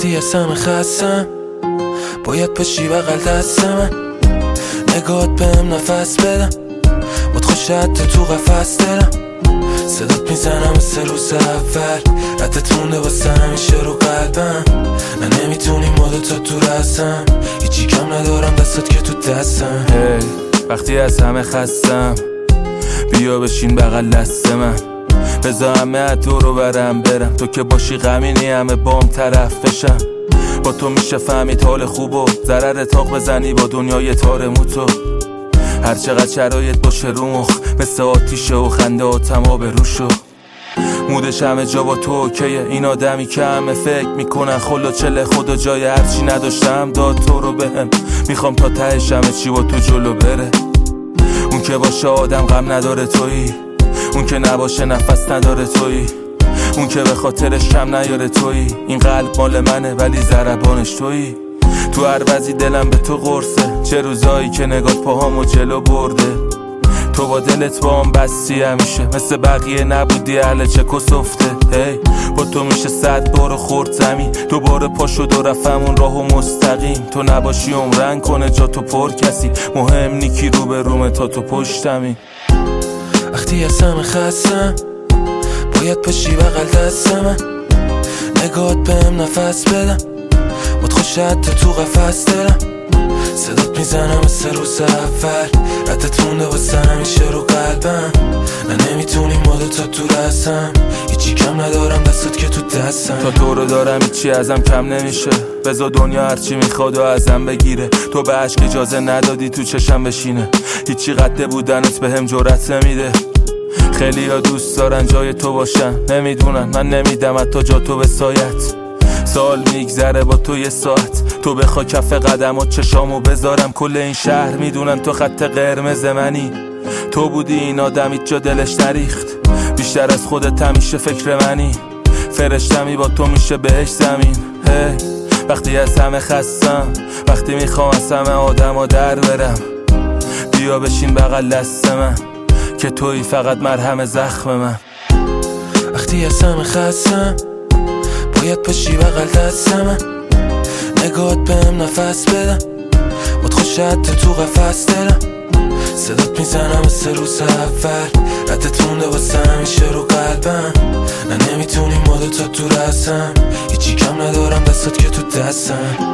وقتی از همه خستم باید پشی بغل دست من، نگاهت بهم نفس بدم، باد خوشت تو قفس دلم، صدات میزنم مثل روز اول، ردت مونده واسه همیشه رو قلبم، نه نمیتونی مدتا تو رسم، هیچی کم ندارم دستت که تو دستم. وقتی از همه خستم بیا بشین بغل دست من، بذار همه دورو برم برم، تو که باشی غمینی همه بام طرف بشم، با تو میشه فهمید حال خوب و ضرر تاق بزنی با دنیای تار موتو، هر چقدر شرایط باشه رو مخ مثل آتیشه و خنده و تمام روشو، مودش همه جا با تو اوکیه، این آدمی که همه فکر میکنن خلا چله خدا جای هرچی نداشتم داد تو رو بهم، میخوام تا تهش همه چی با تو جلو بره، اون که باشه آدم غم نداره تویی، اون که نباشه نفس نداره تویی، اون که به خاطرش کم نیاره تویی، این قلب مال منه ولی ضربانش تویی، تو هر وضعی دلم به تو قرصه، چه روزایی که نگات پاهامو جلو برده، تو با دلت با هم بستی همیشه، مثل بقیه نبودی اهل چک و سفته، با تو میشه 100 بار خورد زمین، دوباره پا شد و رفتمون راهو مستقیم، تو نباشی عمرن کنه جا تو پر کسی، مهم نیکی رو به رومه تا تو پشتمی. وقتی از همه خستم باید پشی بغل دست من، نگاهت بهم نفس بدم، باد خوشت تو قفس دلم، صدات میزنم مثل روز اول، ردت مونده واسه همیشه رو قلبم، نه نمیتونی مدتا تو رسم، هیچی کم ندارم دستت که تو دستم، تا تو رو دارم هیچی ازم کم نمیشه، بذار دنیا هرچی میخواد و ازم بگیره، تو به عشق اجازه ندادی تو چشم بشینه، هیچی قد بودنت بهم جرأت نمیده، خیلی ها دوست دارن جای تو باشن، نمیدونن من نمیدم حتی جا تو به سایت، سال میگذره با تو یه ساعت، تو بخوا کف قدمات چشامو بذارم، کل این شهر میدونن تو خط قرمز منی، تو بودی این آدم هیچ جا دلش نریخت، بیشتر از خودت همیشه فکر منی، فرشتمی با تو میشه بهش زمین. وقتی از همه خستم، وقتی میخوام از همه آدم در برم، بیا بشین بغل دست من که تویی فقط مرهم زخم من. وقتی از همه خستم باید پشی بغل دست من، نگاهت بهم نفس بدم، باد خوشت تو قفس دلم، صدات میزنم مثل روز اول، ردت مونده واسه همیشه رو قلبم، نه نمیتونی مدتا تو رسم، هیچی کم ندارم دستت که تو دستم.